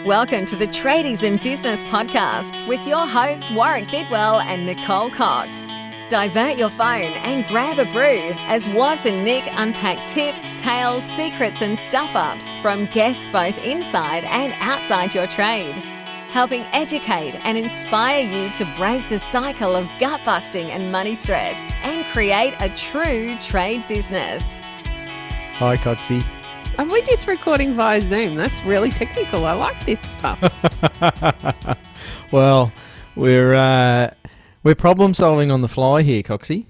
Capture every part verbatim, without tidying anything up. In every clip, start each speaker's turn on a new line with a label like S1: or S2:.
S1: Welcome to the Tradies in Business podcast with your hosts Warwick Bidwell and Nicole Cox. Divert your phone and grab a brew as Waz and Nick unpack tips, tales, secrets and stuff-ups from guests both inside and outside your trade, helping educate and inspire you to break the cycle of gut-busting and money stress and create a true trade business.
S2: Hi, Coxie.
S3: Are we just recording via Zoom? That's really technical. I like this stuff.
S2: Well, we're uh, we're problem solving on the fly here, Coxie.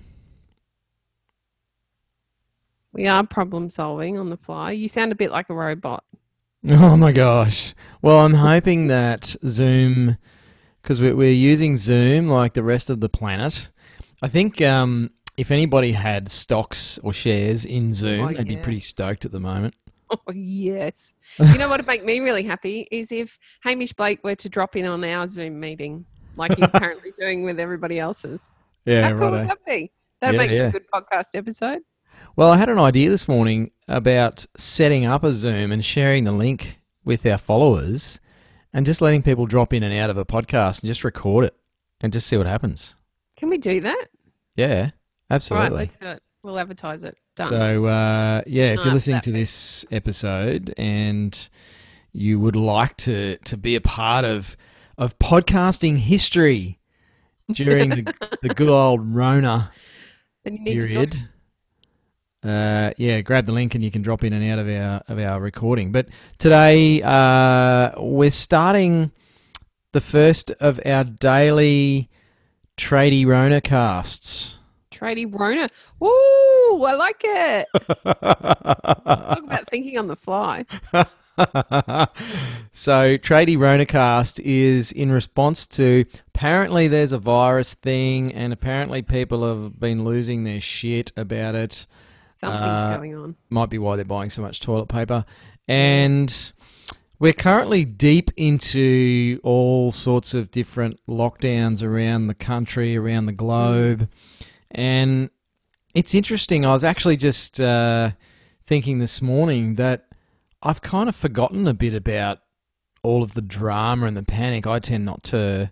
S3: We are problem solving on the fly. You sound a bit like a robot.
S2: Oh my gosh. Well, I'm hoping that Zoom, because we're, we're using Zoom like the rest of the planet. I think um, if anybody had stocks or shares in Zoom,
S3: Oh,
S2: they'd
S3: yeah.
S2: be pretty stoked at the moment.
S3: Oh, yes. You know what would make me really happy is if Hamish Blake were to drop in on our Zoom meeting like he's currently doing with everybody else's.
S2: Yeah,
S3: How cool
S2: righto.
S3: would that be? That'd
S2: Yeah,
S3: make for
S2: yeah.
S3: a good podcast episode.
S2: Well, I had an idea this morning about setting up a Zoom and sharing the link with our followers and just letting people drop in and out of a podcast and just record it and just see what happens.
S3: Can we do that?
S2: Yeah, absolutely.
S3: All right, let's do it. We'll advertise it. Done.
S2: So, uh, yeah, if
S3: No,
S2: you're listening
S3: that
S2: to
S3: bit.
S2: this episode and you would like to, to be a part of of podcasting history during the, the good old Rona
S3: then you need to
S2: period, uh, yeah, grab the link and you can drop in and out of our of our recording. But today uh, we're starting the first of our daily Tradie Rona casts.
S3: Tradie Rona. Ooh, I like it. Talk about thinking on the fly.
S2: So, Tradie Ronacast is in response to apparently there's a virus thing, and apparently people have been losing their shit about it.
S3: Something's
S2: Uh,
S3: going on.
S2: Might be why they're buying so much toilet paper. And we're currently deep into all sorts of different lockdowns around the country, around the globe. And it's interesting. I was actually just uh, thinking this morning that I've kind of forgotten a bit about all of the drama and the panic. I tend not to,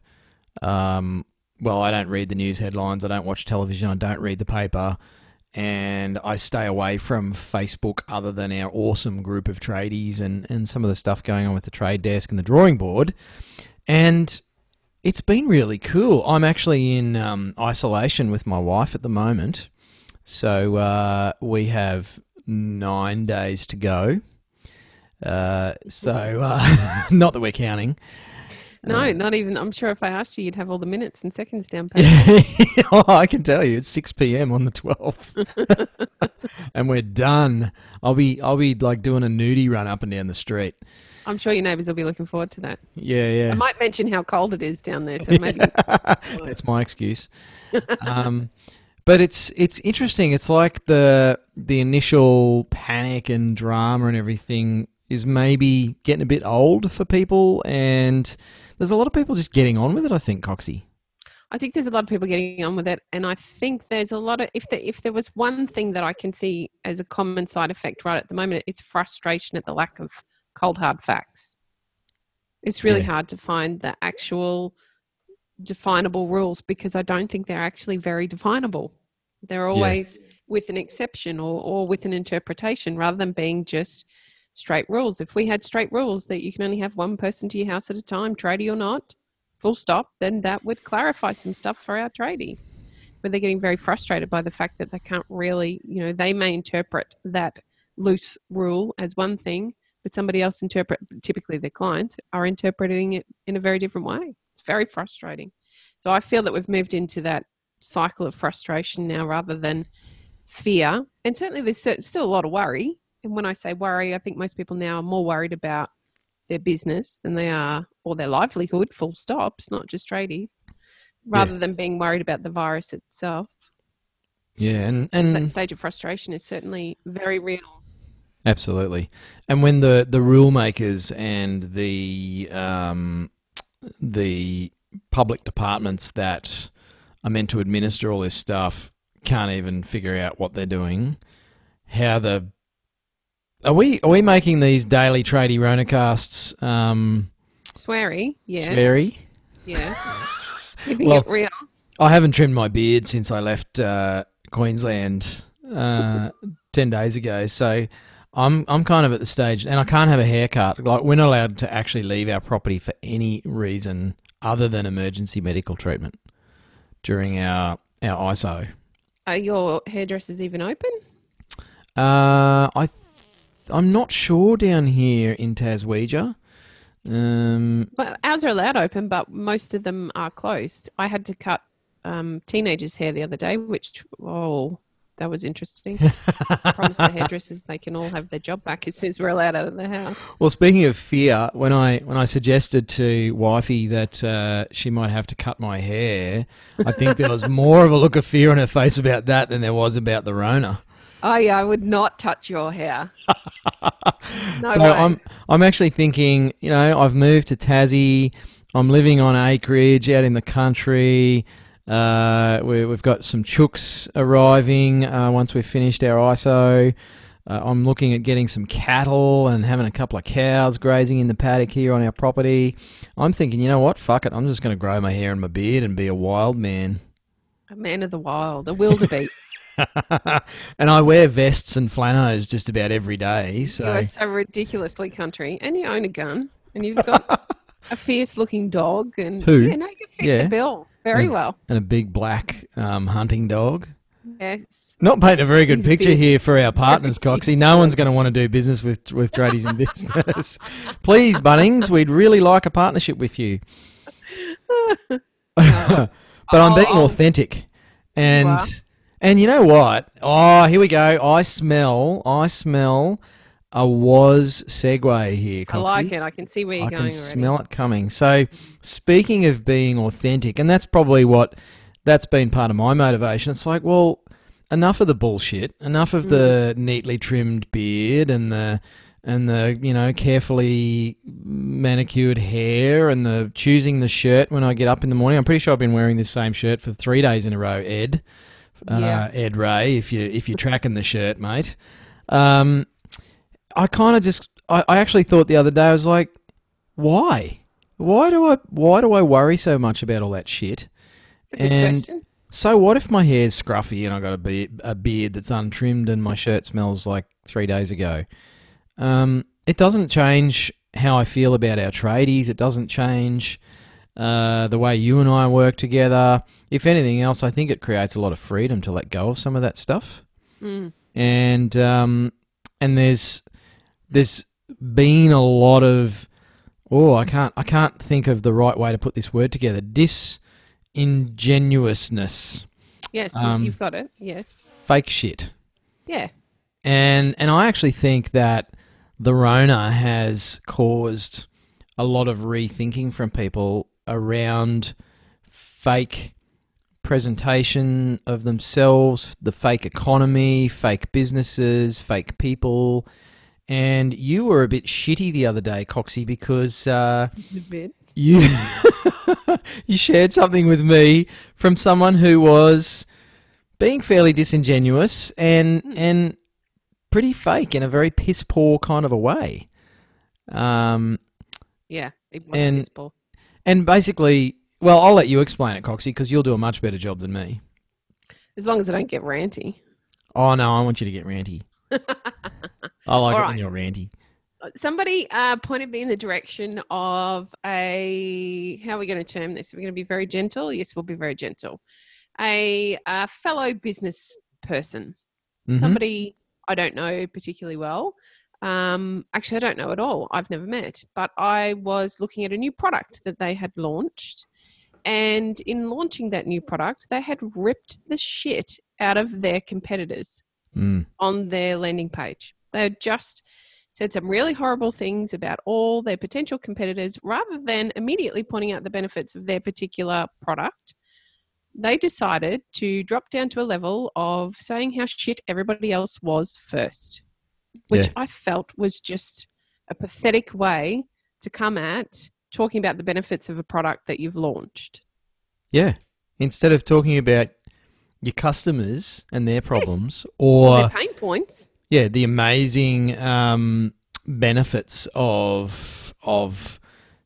S2: um, well, I don't read the news headlines. I don't watch television. I don't read the paper. And I stay away from Facebook other than our awesome group of tradies and, and some of the stuff going on with the trade desk and the drawing board. And it's been really cool. I'm actually in um, isolation with my wife at the moment. So uh, we have nine days to go. Uh, so uh, not that we're counting.
S3: No, not even. I'm sure if I asked you, you'd have all the minutes and seconds down. pat.
S2: Oh, I can tell you, it's six p.m. on the twelfth, and we're done. I'll be I'll be like doing a nudie run up and down the street.
S3: I'm sure your neighbours will be looking forward to that.
S2: Yeah,
S3: I
S2: yeah.
S3: might mention how cold it is down there, so maybe.
S2: That's my excuse. Um, but it's it's interesting. It's like the the initial panic and drama and everything is maybe getting a bit old for people, and there's a lot of people just getting on with it, I think, Coxie.
S3: I think there's a lot of people getting on with it, and I think there's a lot of if there, if there was one thing that I can see as a common side effect right at the moment, it's frustration at the lack of cold hard facts. It's really
S2: Yeah.
S3: hard to find the actual definable rules because I don't think they're actually very definable. They're always with an exception or, or with an interpretation rather than being just straight rules. If we had straight rules that you can only have one person to your house at a time, tradie or not, full stop, then that would clarify some stuff for our tradies. But they're getting very frustrated by the fact that they can't really, you know, they may interpret that loose rule as one thing, but somebody else interpret, typically their clients, are interpreting it in a very different way. It's very frustrating. So I feel that we've moved into that cycle of frustration now rather than fear. And certainly there's cer- still a lot of worry. And when I say worry, I think most people now are more worried about their business than they are, or their livelihood, full stop. It's not just tradies, rather
S2: Yeah.
S3: than being worried about the virus itself.
S2: Yeah, and,
S3: That
S2: and
S3: stage of frustration is certainly very real.
S2: absolutely. And when the, the rule makers and the um, the public departments that are meant to administer all this stuff can't even figure out what they're doing, how the Are we are we making these daily tradie Ronacasts um,
S3: Sweary, yes.
S2: Sweary.
S3: Yes. Keeping
S2: Well,
S3: it real.
S2: I haven't trimmed my beard since I left uh, Queensland uh, ten days ago, so I'm I'm kind of at the stage, and I can't have a haircut. Like, we're not allowed to actually leave our property for any reason other than emergency medical treatment during our our I S O.
S3: Are your hairdressers even open?
S2: Uh, I th- I'm not sure down here in Taswegia. Um,
S3: Well, ours are allowed open, but most of them are closed. I had to cut um, teenagers' hair the other day, which, oh, that was interesting. Promise the hairdressers they can all have their job back as soon as we're allowed out of the house.
S2: Well, speaking of fear, when I when I suggested to wifey that uh, she might have to cut my hair, I think there was more of a look of fear on her face about that than there was about the Rona.
S3: Oh, yeah, I would not touch your hair. No
S2: so
S3: way.
S2: I'm I'm actually thinking, you know, I've moved to Tassie. I'm living on acreage out in the country. Uh, we, we've got some chooks arriving uh, once we've finished our I S O. Uh, I'm looking at getting some cattle and having a couple of cows grazing in the paddock here on our property. I'm thinking, you know what? Fuck it. I'm just going to grow my hair and my beard and be a wild man.
S3: A man of the wild, a wildebeest.
S2: And I wear vests and flannels just about every day. So.
S3: You are so ridiculously country, and you own a gun, and you've got a fierce-looking dog, and
S2: Two.
S3: yeah, no, you fit
S2: Yeah.
S3: the bill very
S2: and,
S3: well.
S2: And a big black um, hunting dog.
S3: Yes.
S2: Not painting a very good
S3: He's
S2: picture
S3: fierce.
S2: here for our partners,
S3: Very
S2: Coxie.
S3: fierce
S2: No
S3: dog.
S2: one's going to want to do business with with Tradies in Business. Please, Bunnings, we'd really like a partnership with you. But I'm
S3: I'll-
S2: being
S3: I'll-
S2: authentic. And
S3: You are.
S2: and you know what? Oh, here we go. I smell, I smell a was segue here, Coxie.
S3: I like it. I can see where you're
S2: I
S3: going
S2: can
S3: already.
S2: smell it coming. So, speaking of being authentic, and that's probably what that's been part of my motivation. It's like, well, enough of the bullshit, enough of the neatly trimmed beard and the and the you know carefully manicured hair and the choosing the shirt when I get up in the morning. I'm pretty sure I've been wearing this same shirt for three days in a row, Ed.
S3: Yeah.
S2: Uh, Ed Ray, if you if you're tracking the shirt, mate. Um, I kind of just I, I actually thought the other day, I was like, why? Why do I why do I worry so much about all that shit?
S3: It's a good
S2: and
S3: question.
S2: so what if my hair's scruffy and I got a beard, a beard that's untrimmed and my shirt smells like three days ago? Um, it doesn't change how I feel about our tradies. It doesn't change uh, the way you and I work together. If anything else, I think it creates a lot of freedom to let go of some of that stuff.
S3: Mm.
S2: And um, and there's there's been a lot of oh I can't I can't think of the right way to put this word together. Disingenuousness,
S3: Yes,
S2: um,
S3: you've got it. Yes.
S2: fake shit.
S3: Yeah.
S2: And and I actually think that the Rona has caused a lot of rethinking from people around fake presentation of themselves, the fake economy, fake businesses, fake people. And you were a bit shitty the other day, Coxie, because uh,
S3: A bit.
S2: you you shared something with me from someone who was being fairly disingenuous and and pretty fake in a very piss poor kind of a way. Um,
S3: Yeah. It wasn't
S2: And-
S3: his ball.
S2: and basically, well, I'll let you explain it, Coxie, because you'll do a much better job than me.
S3: As long as I don't get ranty.
S2: Oh no, I want you to get ranty. I like
S3: All
S2: it
S3: right.
S2: when you're ranty.
S3: Somebody uh, pointed me in the direction of a, how are we going to term this? Are we going to be very gentle? Yes, we'll be very gentle. A, uh fellow business person,
S2: Mhm.
S3: somebody I don't know particularly well. Um, actually, I don't know at all. I've never met, but I was looking at a new product that they had launched. And in launching that new product, they had ripped the shit out of their competitors
S2: Mm.
S3: on their landing page. They had just said some really horrible things about all their potential competitors rather than immediately pointing out the benefits of their particular product. They decided to drop down to a level of saying how shit everybody else was first, which
S2: Yeah.
S3: I felt was just a pathetic way to come at talking about the benefits of a product that you've launched.
S2: Yeah. Instead of talking about your customers and their problems,
S3: Their
S2: or
S3: pain points.
S2: yeah, the amazing um, benefits of of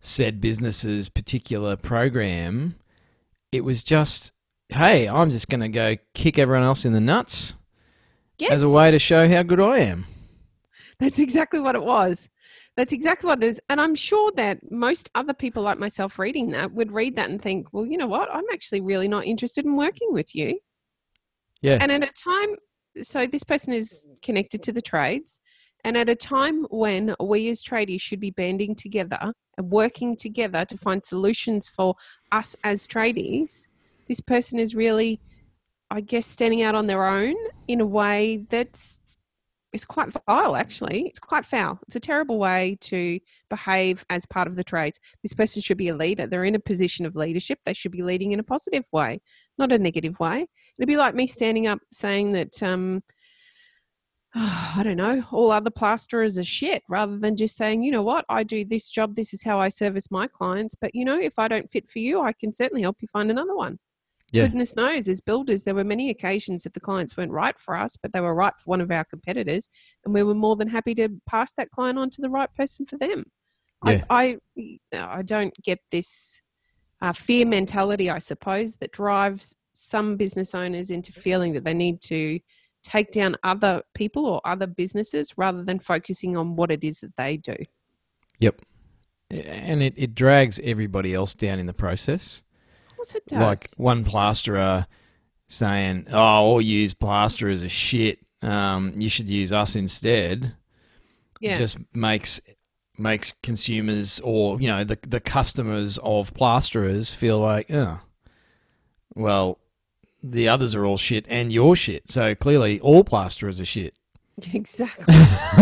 S2: said business's particular program. It was just, hey, I'm just going to go kick everyone else in the nuts
S3: Yes.
S2: as a way to show how good I am.
S3: That's exactly what it was. That's exactly what it is. And I'm sure that most other people like myself reading that would read that and think, well, you know what? I'm actually really not interested in working with you.
S2: Yeah.
S3: And at a time, so this person is connected to the trades. And at a time when we as tradies should be banding together and working together to find solutions for us as tradies, this person is really, I guess, standing out on their own in a way that's it's quite vile, actually. It's quite foul. It's a terrible way to behave as part of the trades. This person should be a leader. They're in a position of leadership. They should be leading in a positive way, not a negative way. It'd be like me standing up saying that, um, oh, I don't know, all other plasterers are shit, rather than just saying, you know what, I do this job. This is how I service my clients. But, you know, if I don't fit for you, I can certainly help you find another one. Yeah. Goodness knows, as builders, there were many occasions that the clients weren't right for us, but they were right for one of our competitors, and we were more than happy to pass that client on to the right person for them. Yeah. I, I, I don't get this uh, fear mentality, I suppose, that drives some business owners into feeling that they need to take down other people or other businesses rather than focusing on what it is that they do.
S2: Yep. And it, it drags everybody else down in the process.
S3: It does.
S2: Like one plasterer saying, oh, all use plasterers are shit. Um, you should use us instead. Yeah. Just makes makes consumers or, you know, the the customers of plasterers feel like, oh, well, the others are all shit and you're shit. So clearly all plasterers are shit.
S3: Exactly.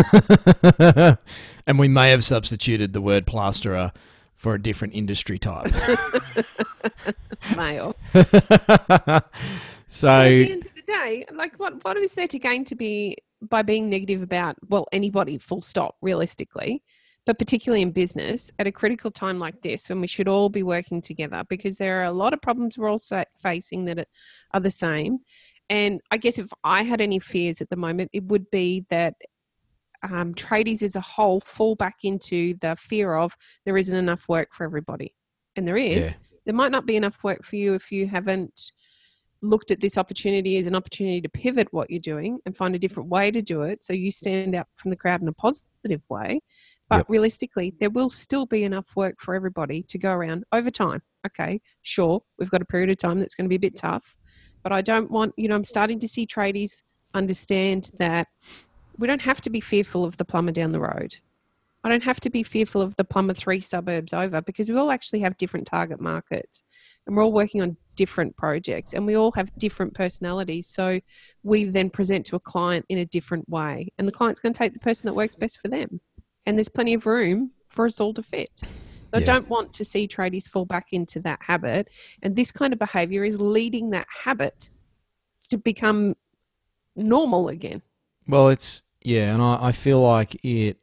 S2: And we may have substituted the word plasterer for a different industry type.
S3: Male.
S2: So
S3: but at the end of the day, like what, what is there to gain to be by being negative about, well, anybody, full stop, realistically, but particularly in business at a critical time like this when we should all be working together, because there are a lot of problems we're all facing that are the same. And I guess if I had any fears at the moment, it would be that Um, tradies as a whole fall back into the fear of there isn't enough work for everybody. And there is. Yeah. There might not be enough work for you if you haven't looked at this opportunity as an opportunity to pivot what you're doing and find a different way to do it so you stand out from the crowd in a positive way. But yep. realistically, there will still be enough work for everybody to go around over time. Okay, sure, we've got a period of time that's going to be a bit tough. But I don't want, you know, I'm starting to see tradies understand that we don't have to be fearful of the plumber down the road. I don't have to be fearful of the plumber three suburbs over, because we all actually have different target markets and we're all working on different projects and we all have different personalities. So we then present to a client in a different way, and the client's going to take the person that works best for them. And there's plenty of room for us all to fit. So yeah. I don't want to see tradies fall back into that habit. And this kind of behavior is leading that habit to become normal again.
S2: Well, it's, yeah, and I, I feel like it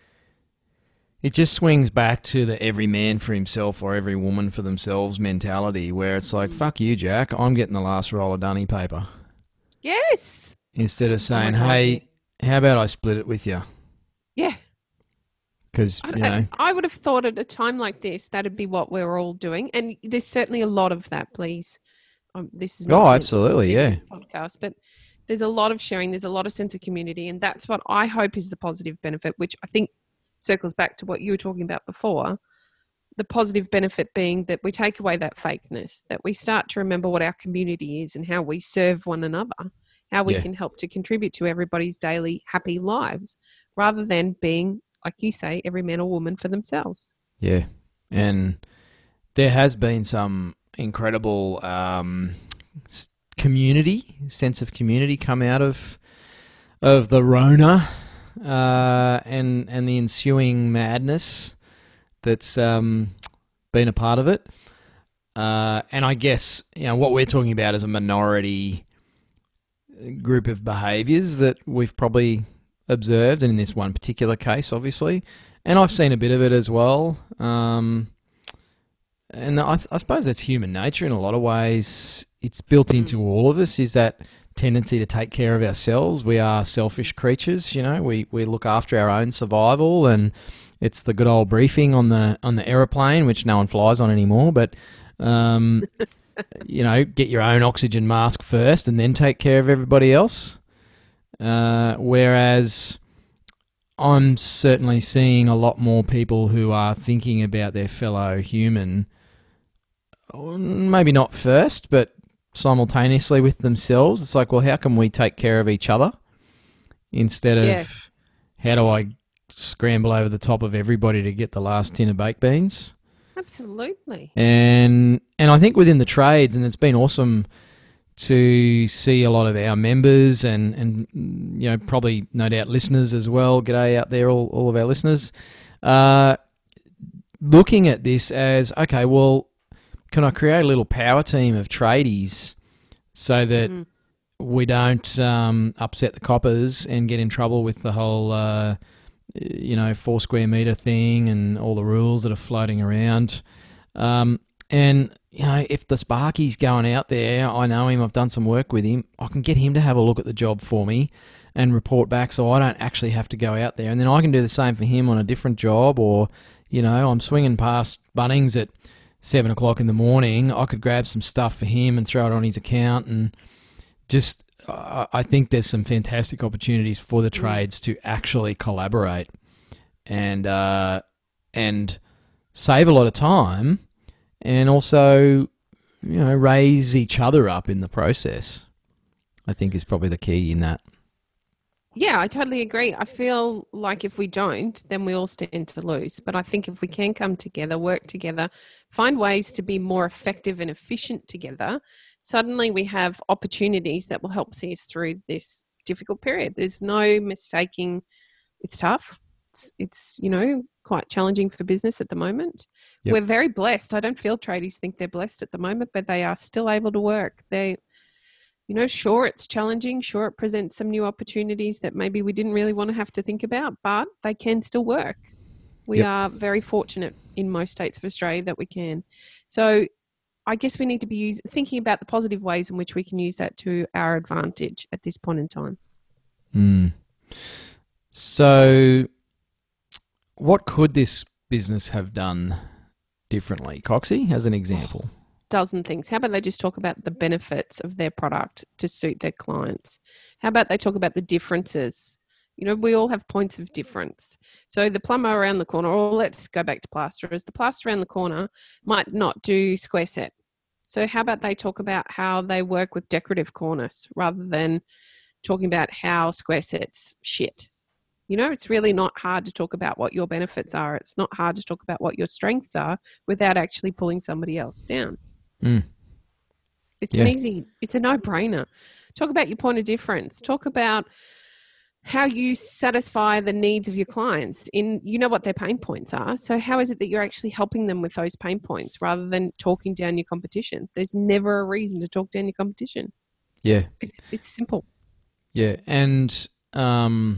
S2: it just swings back to the every man for himself or every woman for themselves mentality, where it's like, fuck you, Jack, I'm getting the last roll of dunny paper.
S3: Yes.
S2: Instead of saying, oh hey, God, yes. how about I split it with you?
S3: Yeah.
S2: Because, you know.
S3: I, I would have thought at a time like this, that'd be what we're all doing. And there's certainly a lot of that, please. Um, this is
S2: Oh, absolutely, yeah.
S3: Podcast, but there's a lot of sharing. There's a lot of sense of community. And that's what I hope is the positive benefit, which I think circles back to what you were talking about before. The positive benefit being that we take away that fakeness, that we start to remember what our community is and how we serve one another, how we yeah. can help to contribute to everybody's daily happy lives, rather than being, like you say, every man or woman for themselves.
S2: Yeah. And there has been some incredible um, community, sense of community come out of of the Rona uh, and and the ensuing madness that's um, been a part of it. Uh, and I guess, you know, what we're talking about is a minority group of behaviours that we've probably observed, and in this one particular case, obviously. And I've seen a bit of it as well. Um, and I, I suppose that's human nature in a lot of ways. It's built into all of us, is that tendency to take care of ourselves. We are selfish creatures, you know. We, we look after our own survival, and it's the good old briefing on the on the aeroplane, which no one flies on anymore. But um, you know, get your own oxygen mask first, and then take care of everybody else. Uh, whereas I'm certainly seeing a lot more people who are thinking about their fellow human, maybe not first, but simultaneously with themselves. It's like, well, how can we take care of each other instead of
S3: Yes.
S2: how do I scramble over the top of everybody to get the last tin of baked beans?
S3: Absolutely.
S2: And and I think within the trades, and it's been awesome to see a lot of our members and, and you know, probably no doubt listeners as well, g'day out there, all, all of our listeners, uh, looking at this as, okay, well, can I create a little power team of tradies so that
S3: Mm.
S2: we don't um, upset the coppers and get in trouble with the whole, uh, you know, four square metre thing and all the rules that are floating around. Um, and, you know, if the Sparky's going out there, I know him, I've done some work with him, I can get him to have a look at the job for me and report back so I don't actually have to go out there. And then I can do the same for him on a different job, or, you know, I'm swinging past Bunnings at seven o'clock in the morning, I could grab some stuff for him and throw it on his account. And just, uh, I think there's some fantastic opportunities for the trades to actually collaborate and uh, and save a lot of time, and also, you know, raise each other up in the process, I think is probably the key in that.
S3: Yeah, I totally agree. I feel like if we don't, then we all stand to lose. But I think if we can come together, work together, find ways to be more effective and efficient together, suddenly we have opportunities that will help see us through this difficult period. There's no mistaking it's tough. It's, it's you know, quite challenging for business at the moment.
S2: Yep.
S3: We're very blessed. I don't feel tradies think they're blessed at the moment, but they are still able to work. They You know, sure, it's challenging. Sure, it presents some new opportunities that maybe we didn't really want to have to think about, but they can still work. We
S2: Yep.
S3: are very fortunate in most states of Australia that we can. So I guess we need to be use, thinking about the positive ways in which we can use that to our advantage at this point in time.
S2: Mm. So what could this business have done differently? Coxie, as an example.
S3: Dozen things. How about they just talk about the benefits of their product to suit their clients? How about they talk about the differences? You know, we all have points of difference. So the plumber around the corner, or let's go back to plasterers, the plasterer around the corner might not do square set. So how about they talk about how they work with decorative cornice rather than talking about how square set's shit? You know, it's really not hard to talk about what your benefits are. It's not hard to talk about what your strengths are without actually pulling somebody else down.
S2: Mm.
S3: It's
S2: Yeah.
S3: an easy, it's a no-brainer. Talk about your point of difference. Talk about how you satisfy the needs of your clients. In you know what their pain points are. So how is it that you're actually helping them with those pain points rather than talking down your competition? There's never a reason to talk down your competition.
S2: Yeah.
S3: It's it's simple.
S2: Yeah. And um,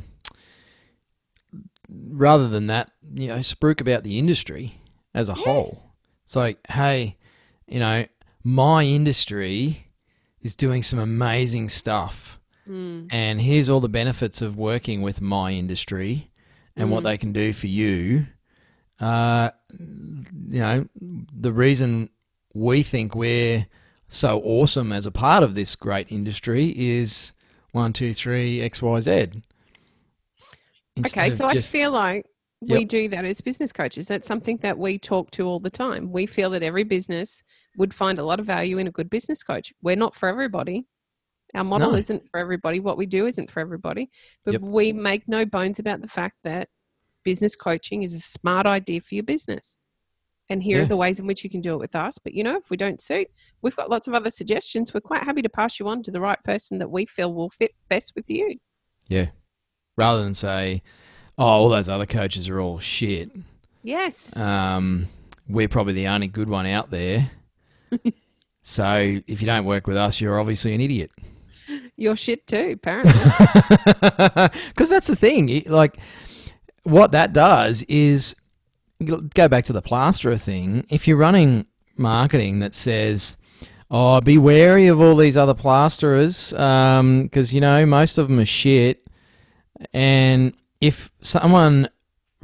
S2: rather than that, you know, spruik about the industry as a
S3: Yes.
S2: whole. It's like, hey, you know, my industry is doing some amazing stuff.
S3: Mm.
S2: And here's all the benefits of working with my industry and what
S3: Mm.
S2: they can do for you. Uh, you know, the reason we think we're so awesome as a part of this great industry is one, two, three, X, Y, Z. Instead
S3: Okay,
S2: of
S3: so
S2: just-
S3: I feel like we
S2: Yep.
S3: do that as business coaches. That's something that we talk to all the time. We feel that every business would find a lot of value in a good business coach. We're not for everybody. Our model
S2: No.
S3: isn't for everybody. What we do isn't for everybody. But
S2: Yep.
S3: we make no bones about the fact that business coaching is a smart idea for your business. And here
S2: Yeah.
S3: are the ways in which you can do it with us. But, you know, if we don't suit, we've got lots of other suggestions. We're quite happy to pass you on to the right person that we feel will fit best with you.
S2: Yeah. Rather than say, oh, all those other coaches are all shit.
S3: Yes.
S2: Um, we're probably the only good one out there. So if you don't work with us, you're obviously an idiot.
S3: You're shit too, apparently.
S2: Because that's the thing. It- Like, what that does is go back to the plasterer thing. If you're running marketing that says, oh, be wary of all these other plasterers because, you know, most of them are shit. And if someone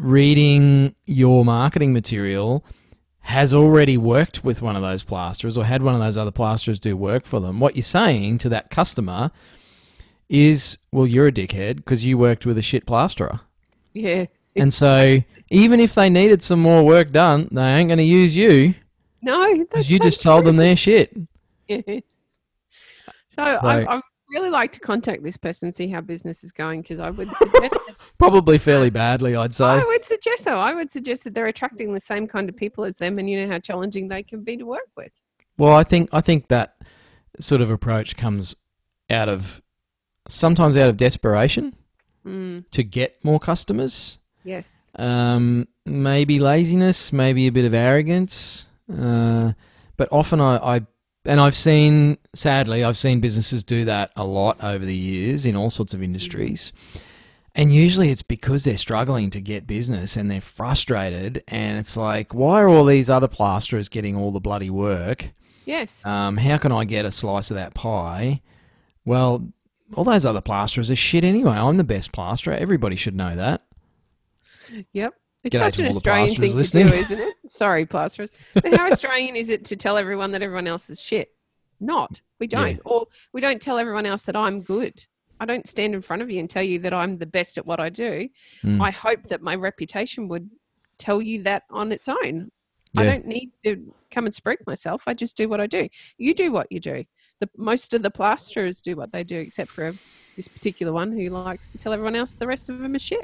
S2: reading your marketing material has already worked with one of those plasterers or had one of those other plasterers do work for them, what you're saying to that customer is, well, you're a dickhead because you worked with a shit plasterer.
S3: Yeah.
S2: And so even if they needed some more work done, they ain't going to use you.
S3: No, that's
S2: because you
S3: so
S2: just told
S3: true.
S2: them their shit.
S3: Yes. So,
S2: So-
S3: I, I really like to contact this person and see how business is going, because I would suggest that
S2: Probably fairly badly, I'd say.
S3: I would suggest so. I would suggest that they're attracting the same kind of people as them, and you know how challenging they can be to work with.
S2: Well, I think I think that sort of approach comes out of sometimes out of desperation
S3: Mm,
S2: to get more customers.
S3: yes.
S2: Um, maybe laziness, maybe a bit of arrogance. Uh, but often I, I, and I've seen, sadly, I've seen businesses do that a lot over the years in all sorts of industries. And usually it's because they're struggling to get business and they're frustrated. And it's like, why are all these other plasterers getting all the bloody work?
S3: Yes.
S2: Um, how can I get a slice of that pie? Well, all those other plasterers are shit anyway. I'm the best plasterer. Everybody should know that.
S3: Yep. It's
S2: G'day
S3: such
S2: to
S3: an
S2: all the
S3: Australian
S2: plasterers
S3: thing to
S2: listening.
S3: do, isn't it? Sorry, plasterers. But how Australian is it to tell everyone that everyone else is shit? Not. We don't.
S2: Yeah.
S3: Or we don't tell everyone else that I'm good. I don't stand in front of you and tell you that I'm the best at what I do.
S2: Mm.
S3: I hope that my reputation would tell you that on its own. I
S2: Yeah.
S3: don't need to come and speak myself. I just do what I do. You do what you do. The most of the plasterers do what they do, except for this particular one who likes to tell everyone else the rest of them are shit.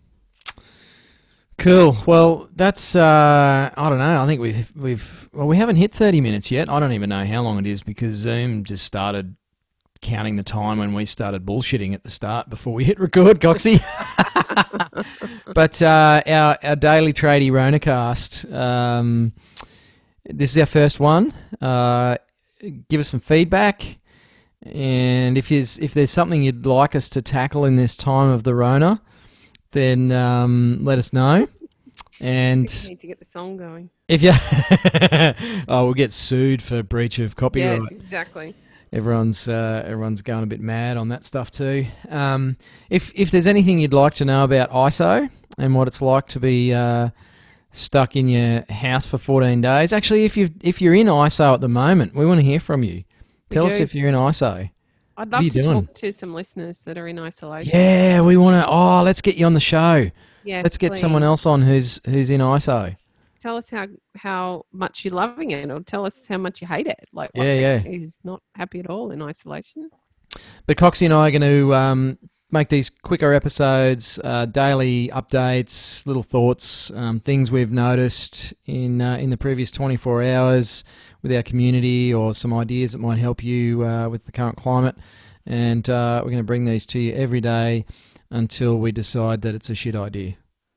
S2: Cool. Well, that's uh, I don't know. I think we've we've well we haven't hit thirty minutes yet. I don't even know how long it is because Zoom just started counting the time when we started bullshitting at the start before we hit record, Coxie. But uh, our our daily tradie Ronacast. Um, this is our first one. Uh, give us some feedback, and if there's if there's something you'd like us to tackle in this time of the Rona, then um, let us know. And
S3: We need to get the song going.
S2: if you, oh, we'll get sued for breach of copyright.
S3: Yes, exactly.
S2: Everyone's uh, everyone's going a bit mad on that stuff too. Um, if if there's anything you'd like to know about I S O and what it's like to be uh, stuck in your house for fourteen days, actually, if you if you're in I S O at the moment, we want to hear from you.
S3: We
S2: Tell us
S3: do.
S2: if you're in I S O.
S3: I'd
S2: What
S3: love
S2: are you
S3: to
S2: doing?
S3: talk to some listeners that are in isolation.
S2: Yeah, we want to. Oh, let's get you on the show.
S3: Yes,
S2: Let's get someone
S3: please.
S2: else on who's who's in I S O.
S3: Tell us how how much you're loving it, or tell us how much you hate it. Like, what
S2: Yeah, yeah.
S3: is not happy at all in isolation.
S2: But Coxie and I are going to um, make these quicker episodes, uh, daily updates, little thoughts, um, things we've noticed in uh, in the previous twenty-four hours with our community, or some ideas that might help you uh, with the current climate. And uh, we're going to bring these to you every day until we decide that it's a shit idea.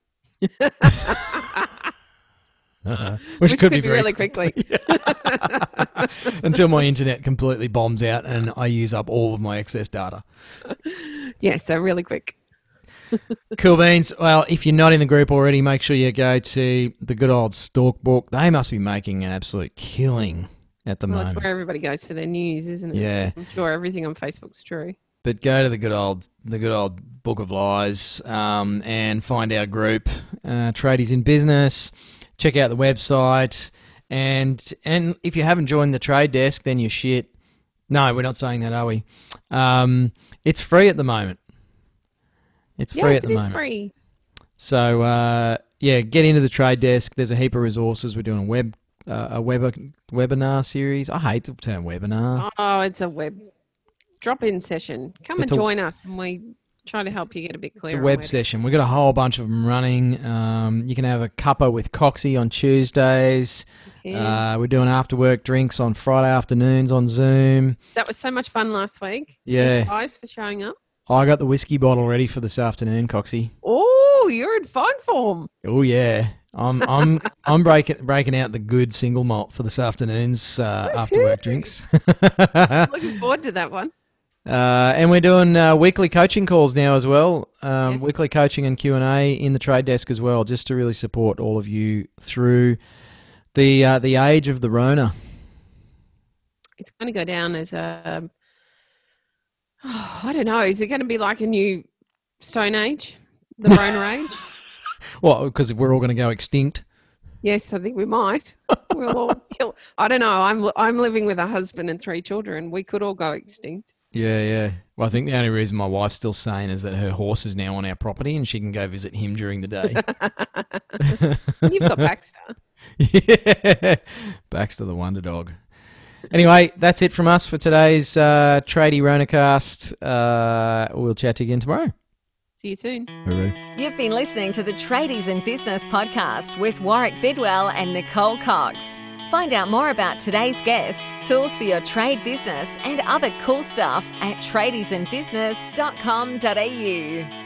S2: Uh,
S3: Which, could, be,
S2: very
S3: really quickly.
S2: until my internet completely bombs out and I use up all of my excess data.
S3: Yeah, so really quick.
S2: Cool beans. Well, if you're not in the group already, make sure you go to the good old Stalk Book. They must be making an absolute killing at the
S3: Well,
S2: moment.
S3: that's where everybody goes for their news, isn't it?
S2: Yeah.
S3: 'Cause I'm sure everything on Facebook's true.
S2: But go to the good old the good old Book of Lies um, and find our group, uh, Tradies in Business. Check out the website, and and if you haven't joined the trade desk, then you're shit. No, we're not saying that, are we? Um, it's free at the moment. It's free
S3: Yes,
S2: at
S3: it
S2: the
S3: is
S2: moment.
S3: free.
S2: So uh, yeah, get into the trade desk. There's a heap of resources. We're doing a web uh, a web webinar series. I hate the term webinar.
S3: Oh, it's a web drop-in session. Come
S2: It's
S3: and
S2: a-
S3: join us, and we try to help you get a bit clearer.
S2: It's a
S3: on
S2: web
S3: where to-
S2: session. We've got a whole bunch of them running. Um, you can have a cuppa with Coxie on Tuesdays.
S3: Yeah.
S2: Uh, we're doing after work drinks on Friday afternoons on Zoom.
S3: That was so much fun last week.
S2: Yeah.
S3: Thanks, guys, for showing up.
S2: I got the whiskey bottle ready for this afternoon, Coxie.
S3: Oh, you're in fine form.
S2: Oh yeah, I'm I'm I'm breaking breaking out the good single malt for this afternoon's uh, after work drinks.
S3: Looking forward to that one.
S2: Uh, and we're doing uh, weekly coaching calls now as well. Um,
S3: Yes.
S2: Weekly coaching and Q and A in the trade desk as well, just to really support all of you through the uh, the age of the Rona.
S3: It's going to go down as a, oh, I don't know, is it going to be like a new Stone Age? The Rona Age?
S2: What, because we're all going to go extinct?
S3: Yes, I think we might. We'll all kill. I don't know. I'm I'm living with a husband and three children. We could all go extinct.
S2: Yeah, yeah. Well, I think the only reason my wife's still sane is that her horse is now on our property and she can go visit him during the day.
S3: You've got Baxter.
S2: Yeah, Baxter the Wonder Dog. Anyway, that's it from us for today's uh, Tradie Ronacast. Uh, we'll chat to you again tomorrow.
S3: See you soon.
S2: Hooroo.
S1: You've been listening to the Tradies in Business podcast with Warwick Bidwell and Nicole Cox. Find out more about today's guest, tools for your trade business, and other cool stuff at tradies in business dot com dot a u.